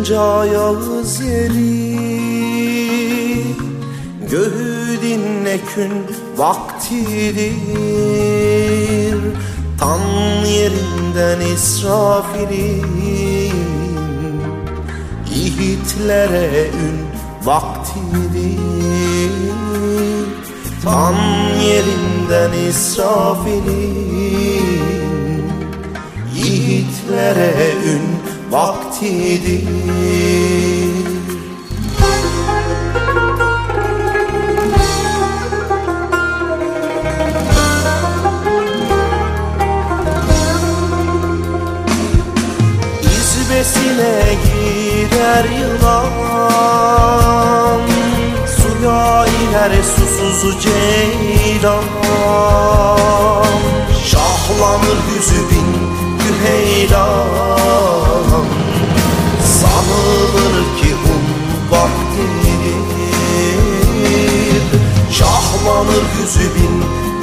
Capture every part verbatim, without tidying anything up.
Bunca yağız yeri göğü dinle kün vaktidir. Tam yerinden İsrafil'in yiğitlere ün vaktidir. Tam yerinden İsrafil'in yiğitlere ün vaktidir. İzbesine girer yılan, suya iner susuz ceylan. Şahlanır yüzü bin güheylan, sanılır ki hun vaktidir. Şahlanır yüzü bin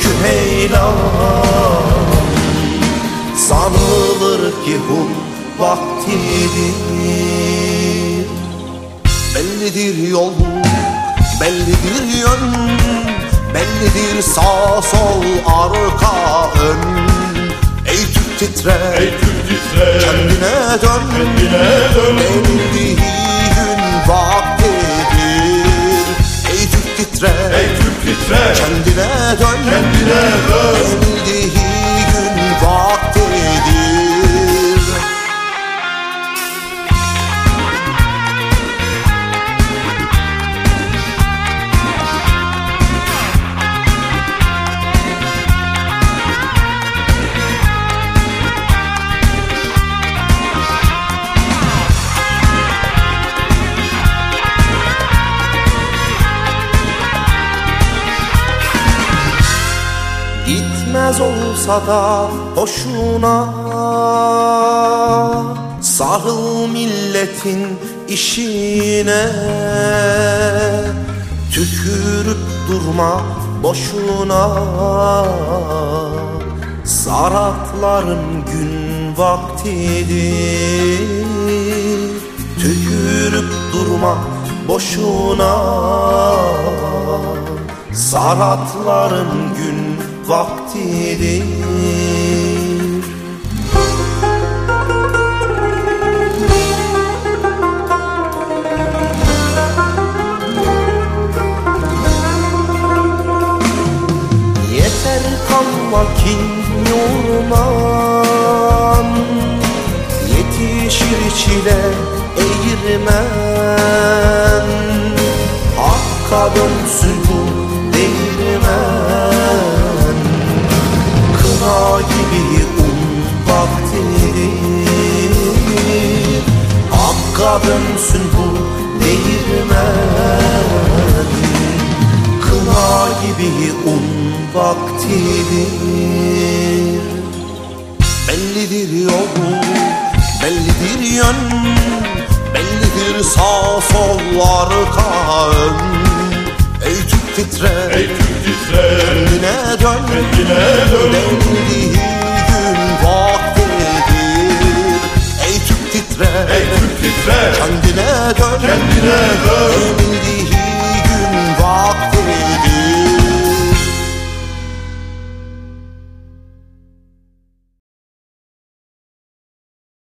güheylan, sanılır ki hun vaktidir. Bellidir yol, bellidir yön, bellidir sağ sol arka ön. Ey Türk titre, ey Türk titre, kendine dön, kendine dön. Belli gün vaktidir. Ey Türk titre, ey Türk titre, kendine dön, kendine dön. Belli gün vaktidir. Gitmez olsa da hoşuna, sarıl milletin işine. Tükürüp durma boşuna, Saratların gün vaktidir. Tükürüp durma boşuna, Saratların gün vaktidir. Yeter kalma kin yolundan, yetişir çile eğirmen. Hakka dönsün bu değirmen, kına gibi un vaktidir. Hakka dönsün bu değirmen, kına gibi un vaktidir. Bellidir yol, bellidir yön, bellidir sağ sol arka ön. Ey Türk titre, ey Türk titre, kendine dön, kendine dön. Belli gün vaktidir. Ey Türk titre, ey Türk titre, kendine dön, kendine dön. Belli